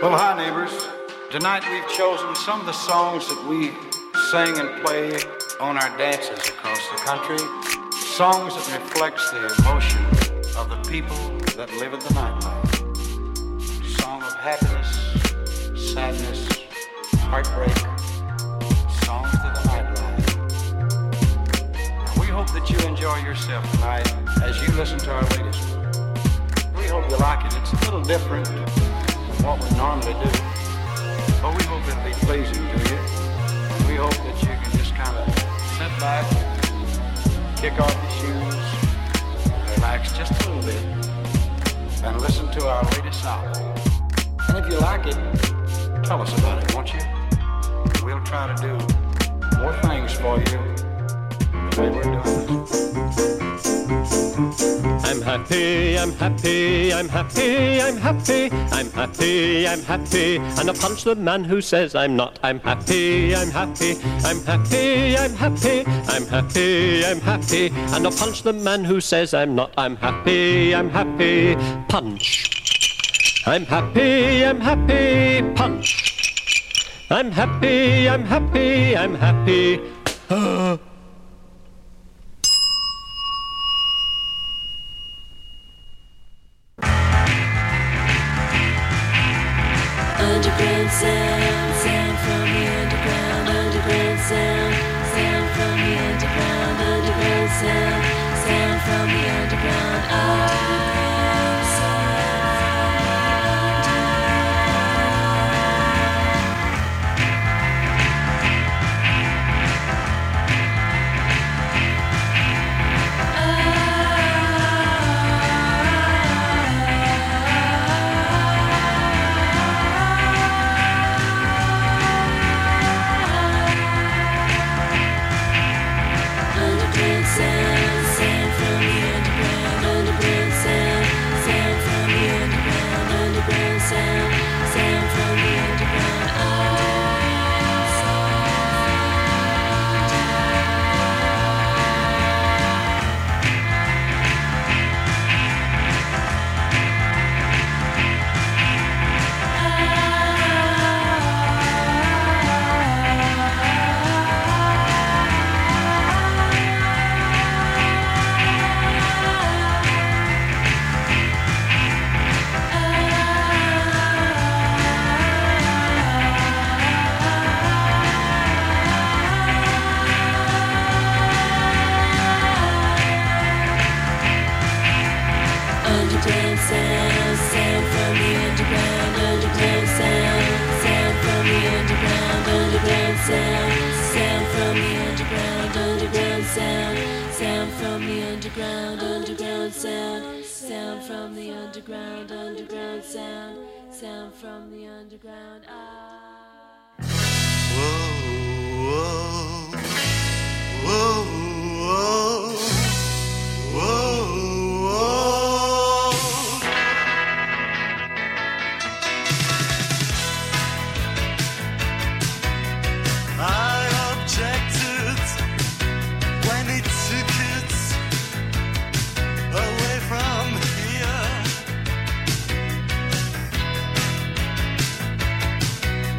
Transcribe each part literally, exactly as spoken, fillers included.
Well, hi, neighbors. Tonight we've chosen some of the songs that we sing and play on our dances across the country. Songs that reflects the emotion of the people that live in the nightlife. Song of happiness, sadness, heartbreak. Songs of the nightlife. And we hope that you enjoy yourself tonight as you listen to our latest one. We hope you like it. It's a little different from what we normally do. But we hope it'll be pleasing to you. We hope that you can just kind of sit back, kick off your shoes, relax just a little bit, and listen to our latest album. And if you like it, tell us about it, won't you? We'll try to do more things for you the way we're doing it. I'm happy, I'm happy, I'm happy, I'm happy, I'm happy, I'm happy, and I punch the man who says I'm not. I'm happy, I'm happy, I'm happy, I'm happy, I'm happy, I'm happy, and I punch the man who says I'm not. I'm happy, I'm happy, punch. I'm happy, I'm happy, punch. I'm happy, I'm happy, I'm happy. Uh. Underground sound, sound from the underground, underground sound, sound from the underground, underground sound, sound from the underground, Away from here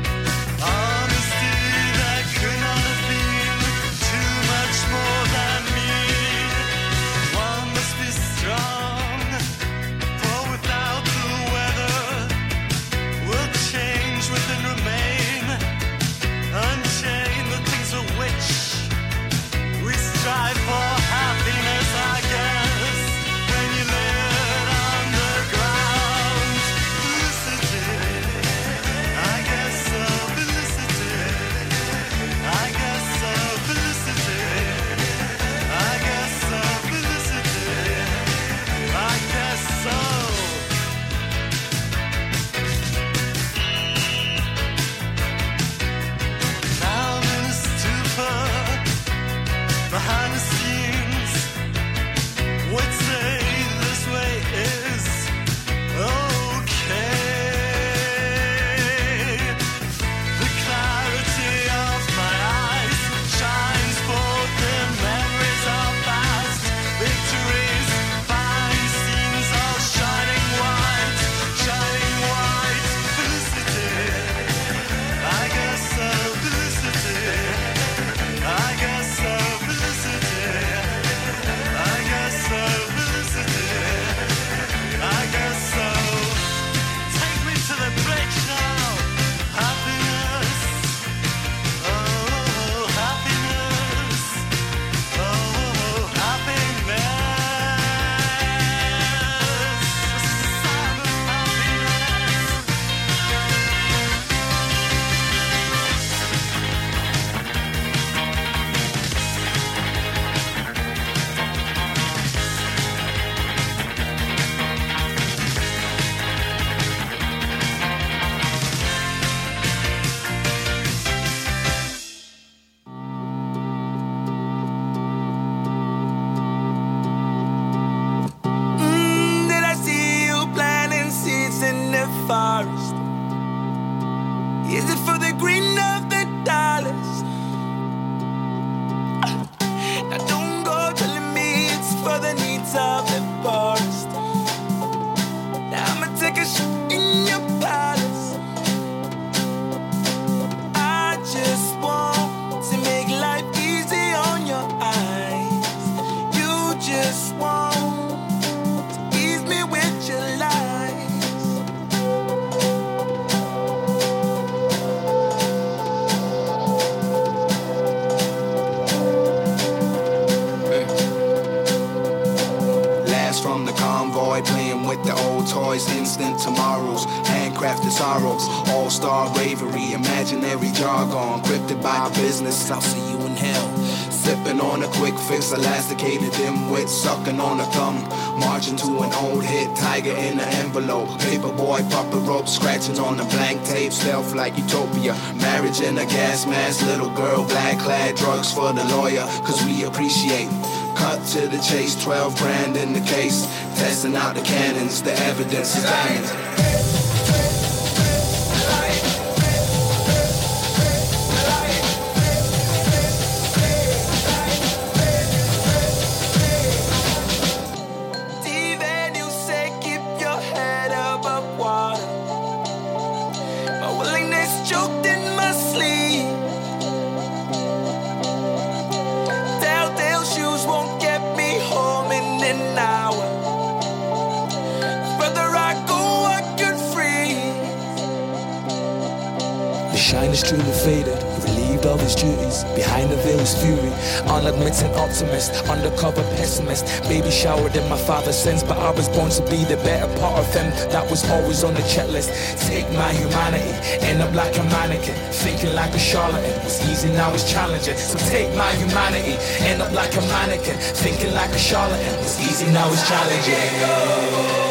Is it for the green of the dollars? Now don't go telling me it's for the needs of the poorest. Now I'ma take a shit in your palace. I just want to make life easy on your eyes. You just want to ease me with your lies. Last from the convoy, playing with the old toys, instant tomorrows, handcrafted sorrows, all-star bravery, imaginary jargon, encrypted by business. I'll see you in hell. Sipping on a quick fix, elasticated dimwit, sucking on a thumb, marching to an old hit, tiger in an envelope, paperboy, puppet rope, scratching on a blank tape, stealth like utopia, marriage in a gas mask, little girl, black clad, drugs for the lawyer, cause we appreciate. Cut to the chase, twelve grand in the case, testing out the cannons, the evidence is diamonds. Steven, you say keep your head above water. My willingness choked in my sleeve. Telltale shoes won't get me home in an hour. Further I go, I could freeze. The shine is truly faded, relieved of his duties. Behind the veil is fury, unadmitted optimist, undercover pessimist. Baby showered in my father's sins, but I was born to be the better part of him. That was always on the checklist. Take my humanity, end up like a mannequin, thinking like a charlatan. It's easy now, it's challenging. So take my humanity, end up like a mannequin, thinking like a charlatan. It's easy now, it's challenging.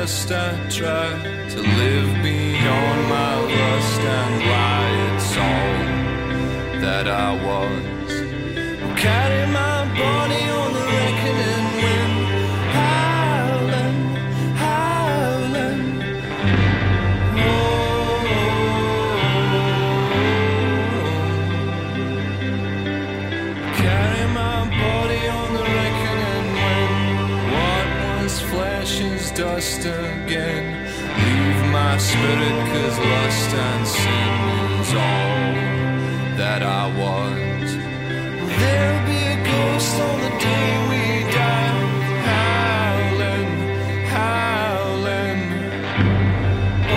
first I tried to live beyond my lust and lie. It's all that I was. Carry my body on the reckoning wind, howling, howling. Oh, carry my body on the reckoning wind. What was flesh is dust again. Leave my spirit, 'cause lust and sin is all that I was. There'll be a ghost on the day we die, howling, howling. Oh,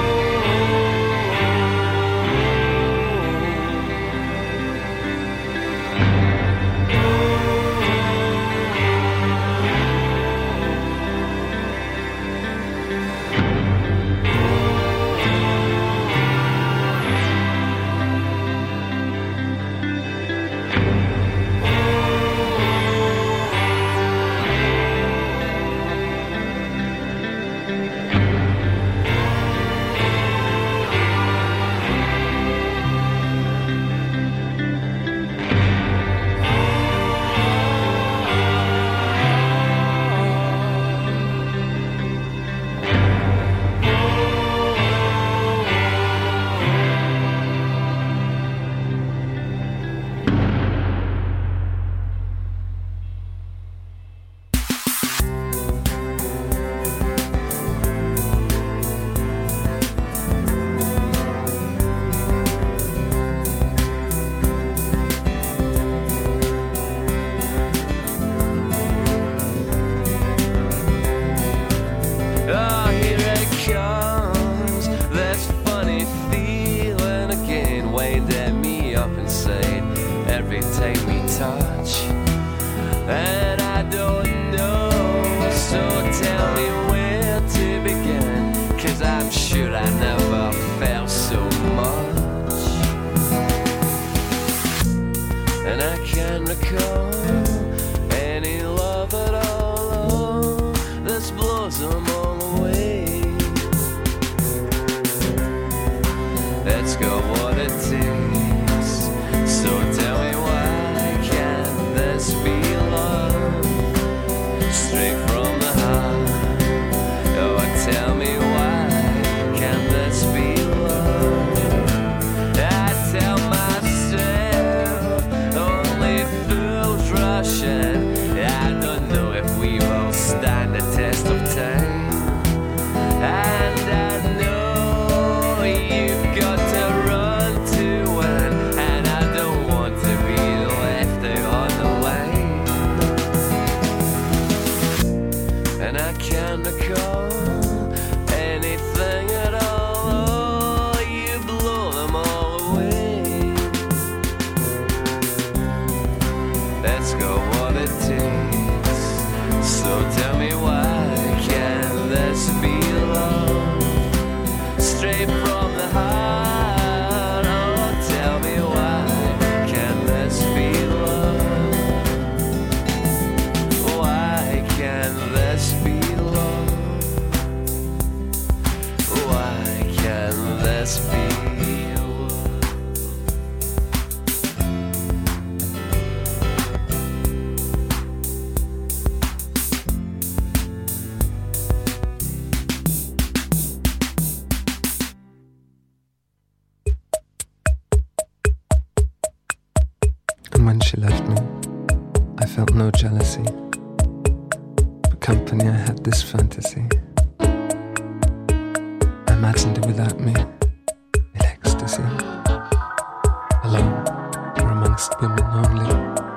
when she left me, I felt no jealousy. For company I had this fantasy. I imagined it without me, in ecstasy. Alone, or amongst women only.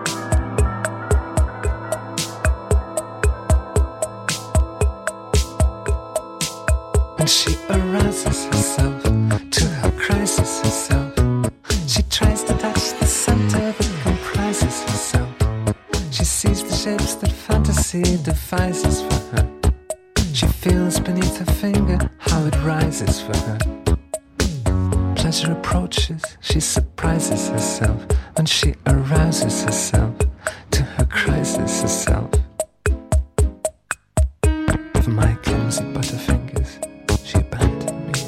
When she arouses herself to her crisis herself, she tries to touch the center that comprises herself. She sees the shapes that fantasy devises for her. She feels beneath her finger how it rises for her. Pleasure approaches, she surprises herself when she arouses herself to her crisis herself. If For my clumsy butterfingers, she abandoned me.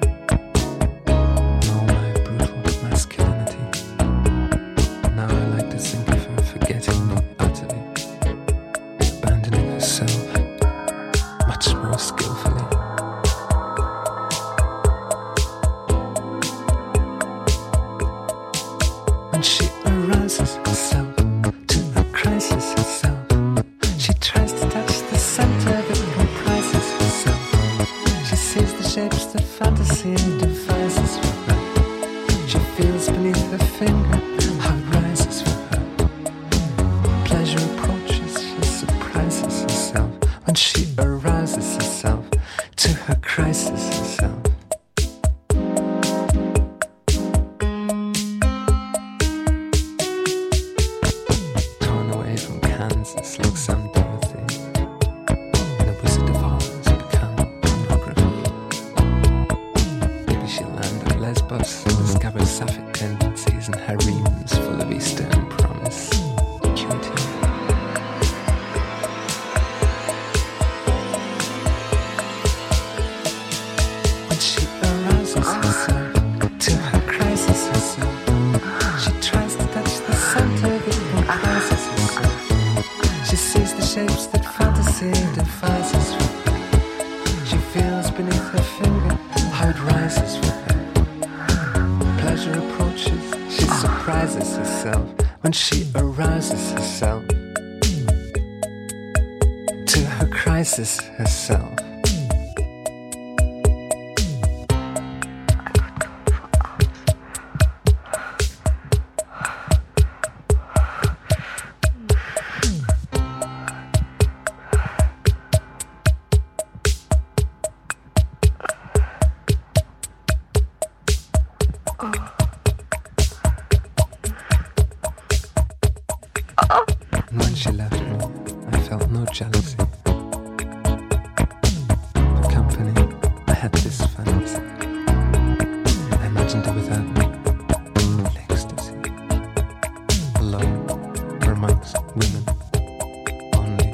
And all my brutal masculinity. Now I like to think of her forgetting me utterly, abandoning herself much more skillfully. When she arouses herself to a crisis herself, she tries to touch the center that comprises herself. She sees the shapes that fantasy devises for her. She feels beneath her finger how it rises for her. Pleasure approaches, she surprises herself when she arouses herself to her crisis herself. Torn away from Kansas like some Dorothy, in a Wizard of Oz become pornography. Maybe she'll land at Lesbos and discover sapphic tendencies and harems full of Eastern promise. Cutie. When she arouses herself to her crisis herself, she tries to touch the center that comprises herself. She sees the shapes that fantasy devises for her. She feels beneath her finger how it rises for her. Pleasure approaches, she surprises herself when she arouses herself to her crisis herself. And when she left me, I felt no jealousy. For company, I had this fantasy. I imagined her without me, in ecstasy. Alone, or amongst women, only.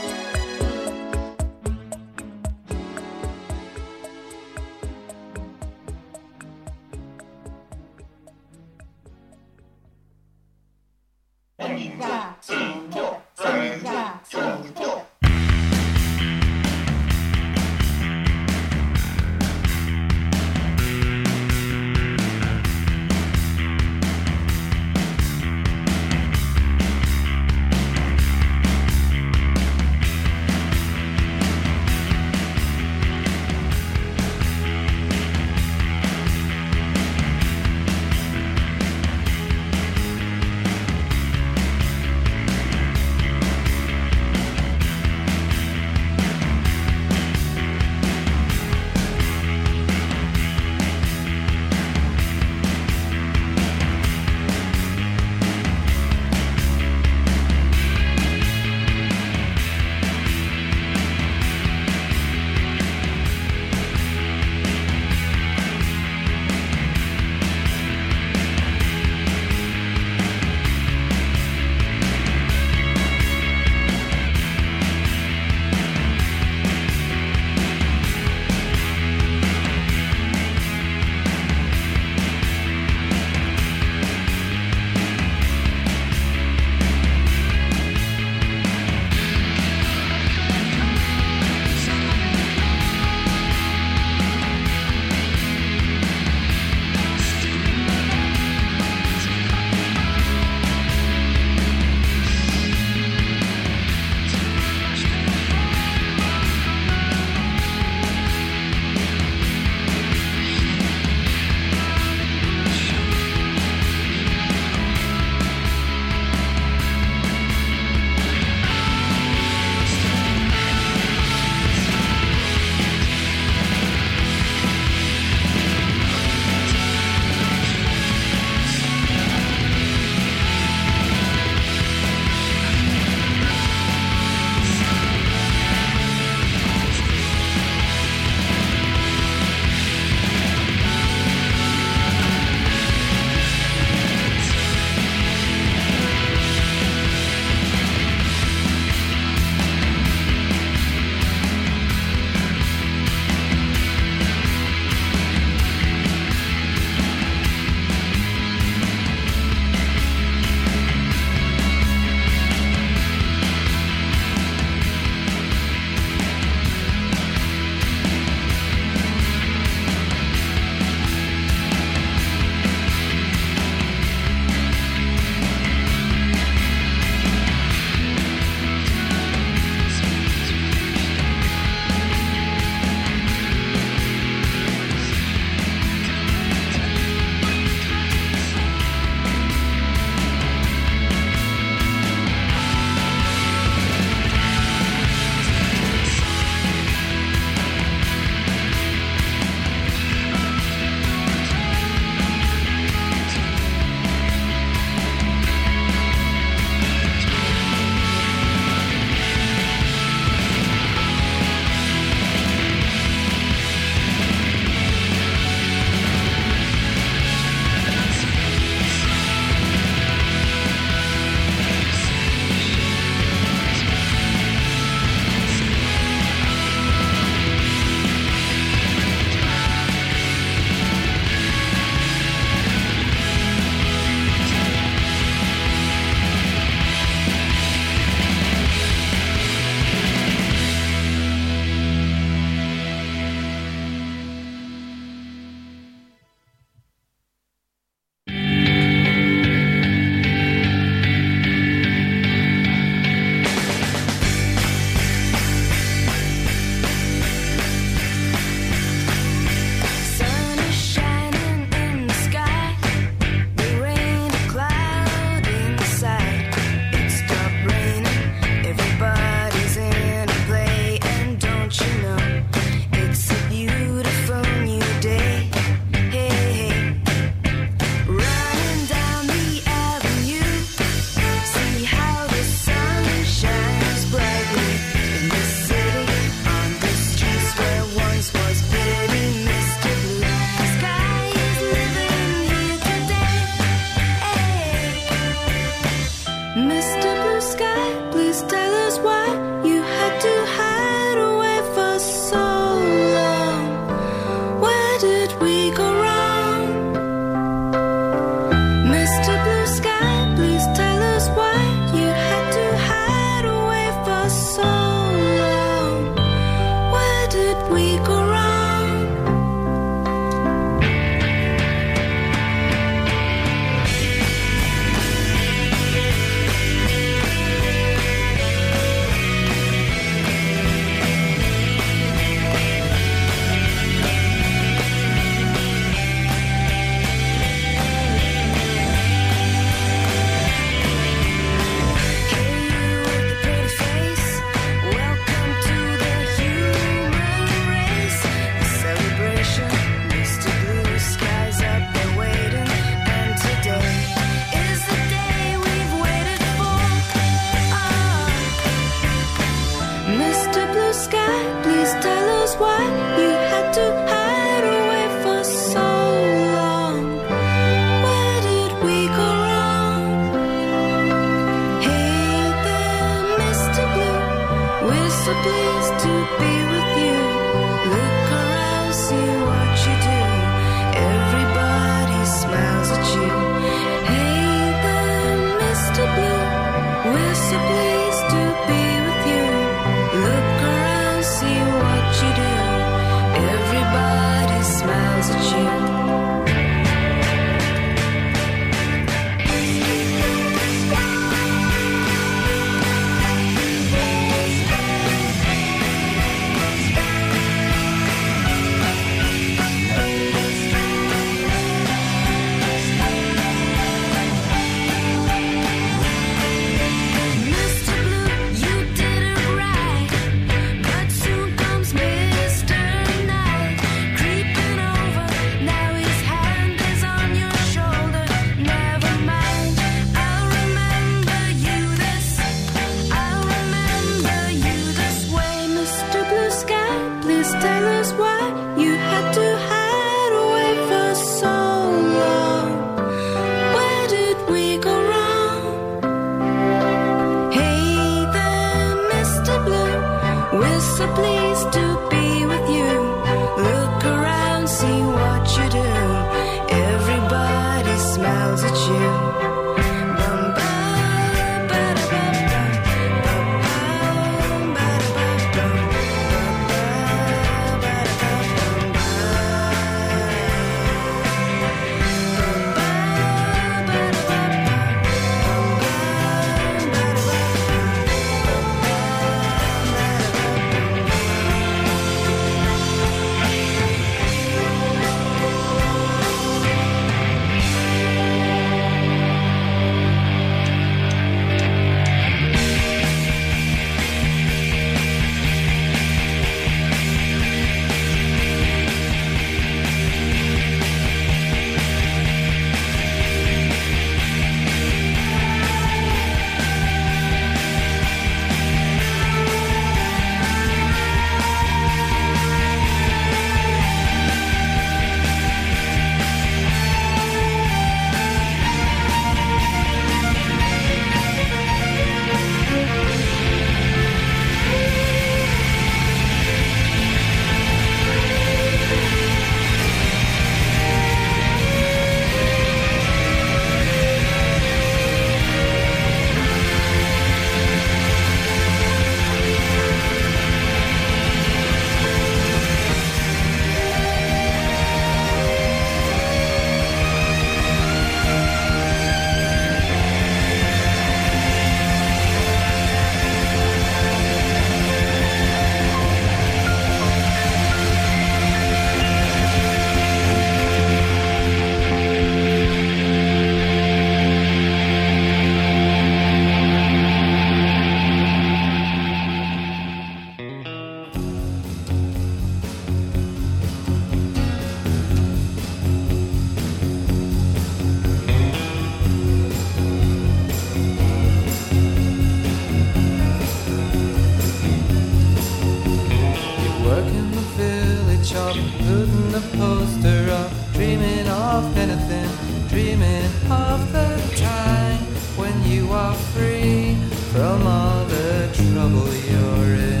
dreaming of the time when you are free from all the trouble you're in.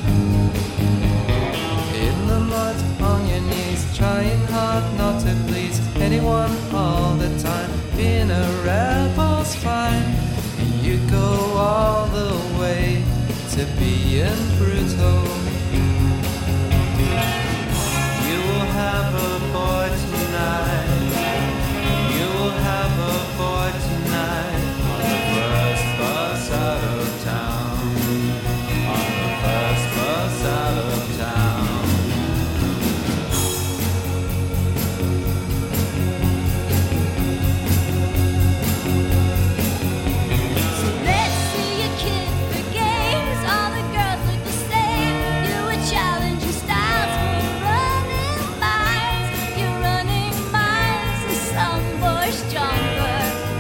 In the mud on your knees, trying hard not to please anyone all the time. Being a rebel's fine, you go all the way to being brutal. You will have a boy tonight. You will have a boy tonight. On the first bus out of town. On the first bus out of town. So let's see your kid for games. All the girls look the same. You would challenge your styles. You're running miles. You're running miles. And some boys stronger.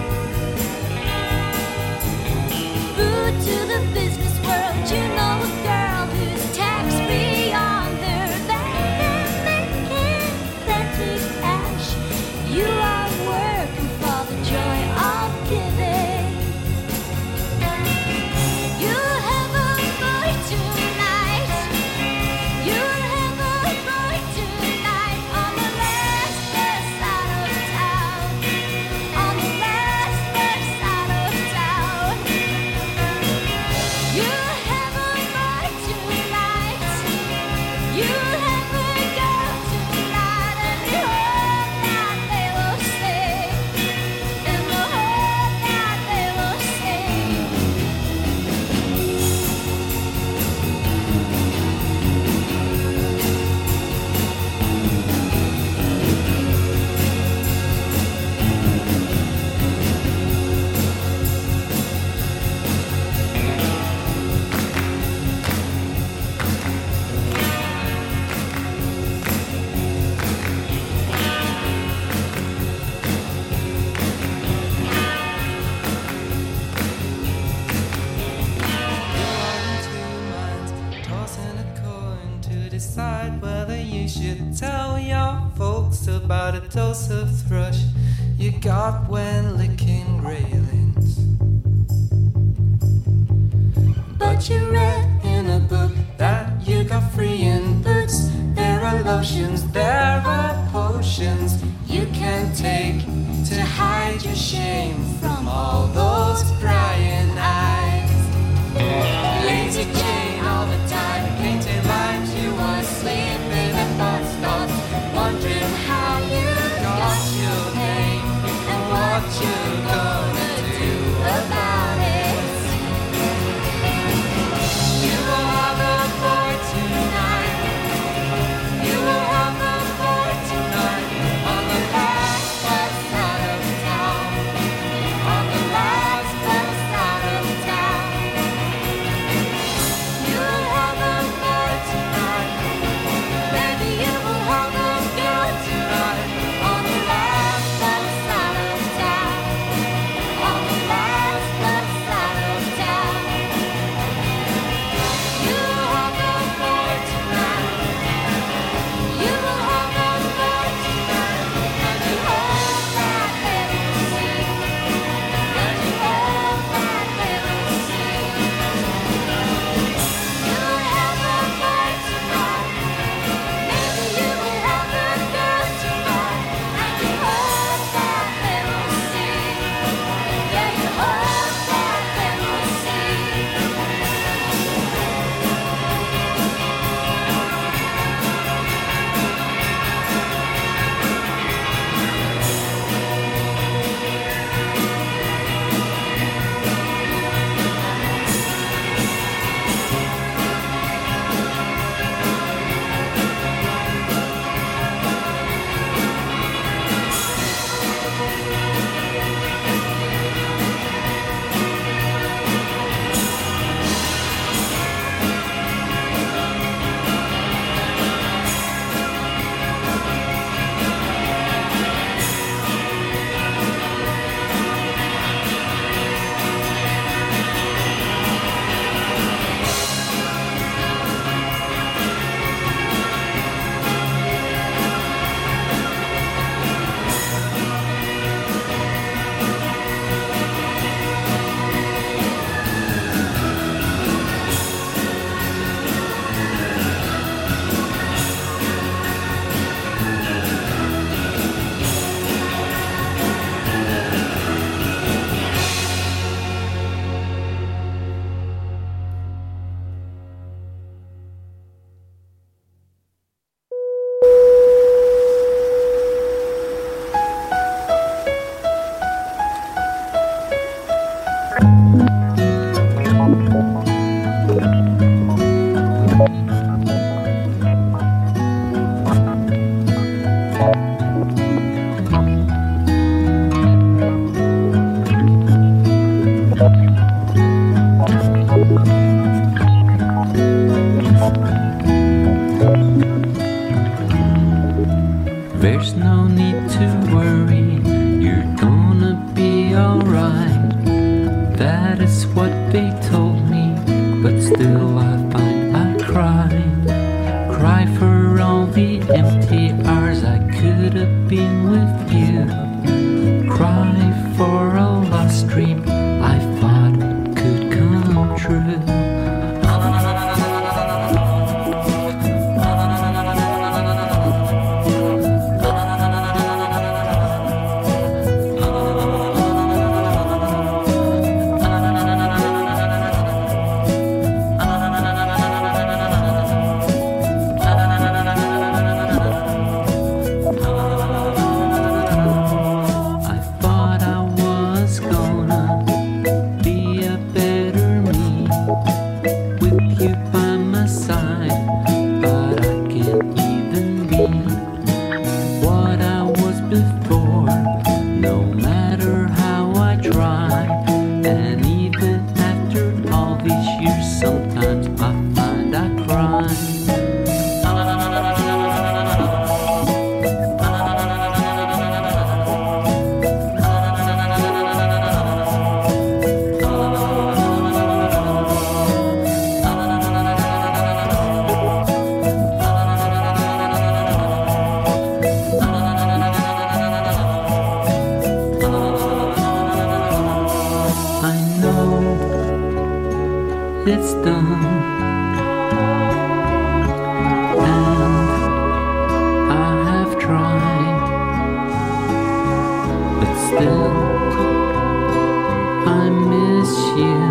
Food to the business world. You know a girl who's tax free on their back and making plenty cash. You are working for the joy of giving. You'll have a boy tonight. You'll have a boy tonight on the last bus out of town. On the last bus out of town. You'll have a boy tonight. You'll have a girl tonight, and the whole night they will sing. And the whole night they will sing. You're in two minds, tossing a coin to decide whether you should tell your folks about a dose of thrush you got when licking railings. But you read in a book that you got free in Boots. There are lotions, there are potions you can take to hide your shame from all those prying eyes. Lazy Jane all the time, painting lines. You were sleeping at bus stops, wondering how you got your name and what you're gonna do about it. You will have a boy tonight. You will have a boy tonight on the last bus out of town. On the last bus out of town. You will have a boy tonight. Maybe you will have a girl tonight on the last bus out of town. no matter how I try. And even after all these years, sometimes I find I cry. It's done, and I have tried, but still I miss you.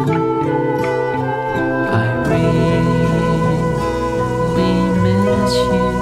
I really miss you.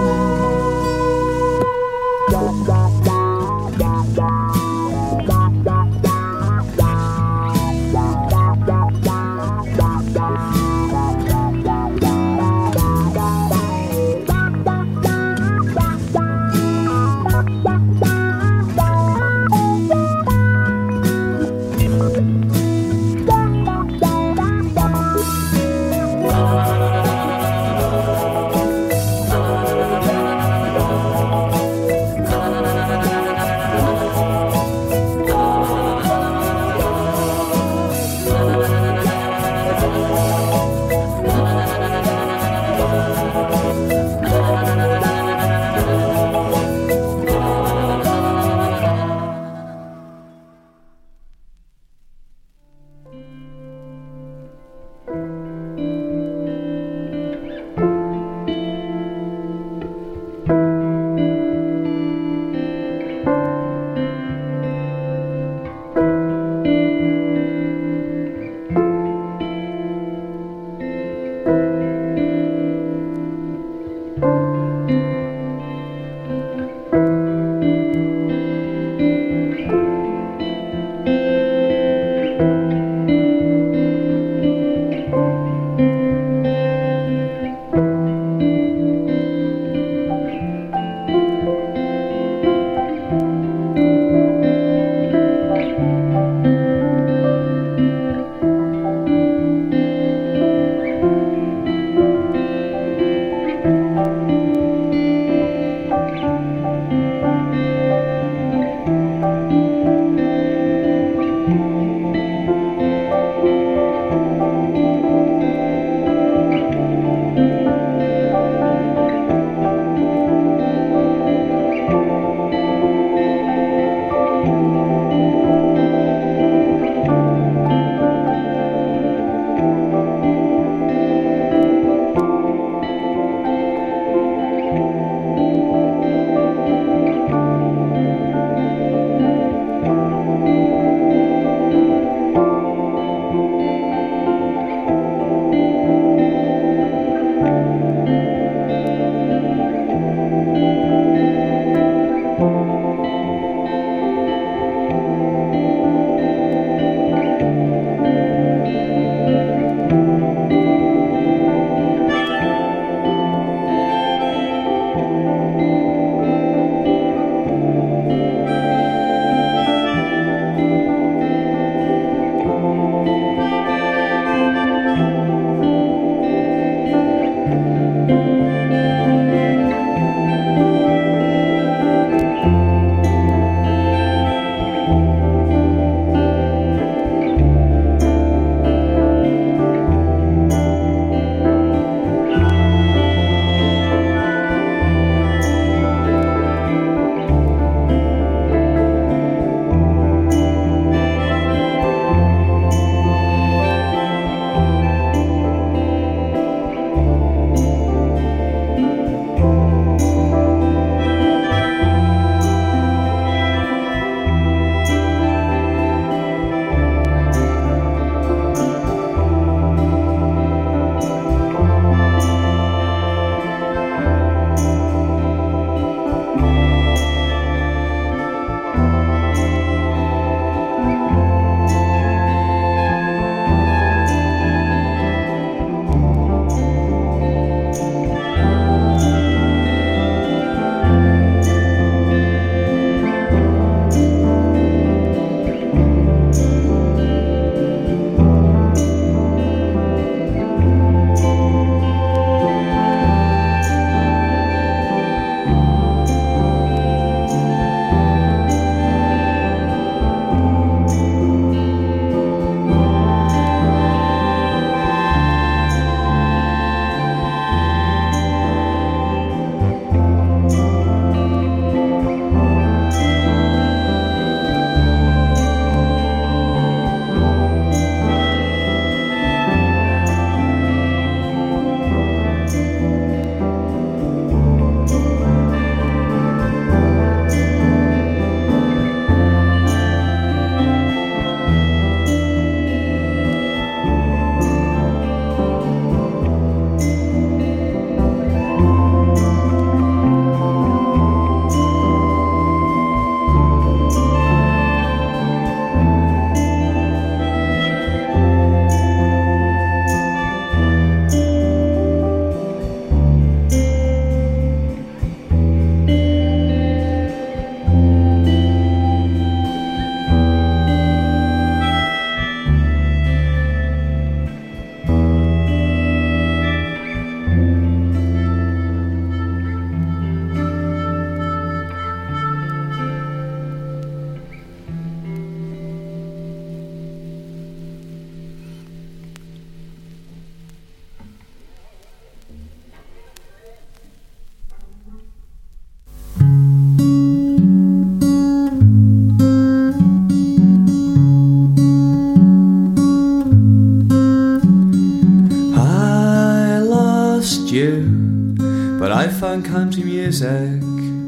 I found country music.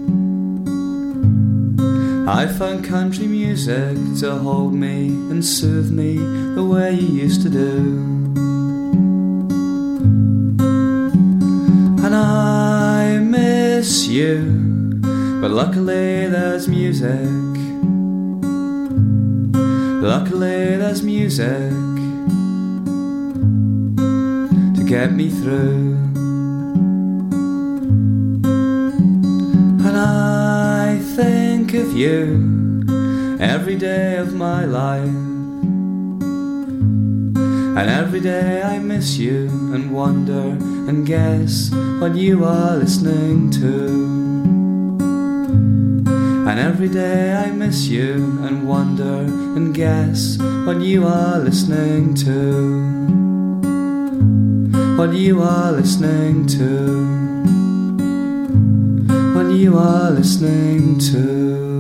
I found country music to hold me and soothe me the way you used to do. And I miss you, but luckily there's music. Luckily there's music to get me through. And I think of you every day of my life, and every day I miss you and wonder and guess what you are listening to. And every day I miss you and wonder and guess what you are listening to. What you are listening to. What you are listening to.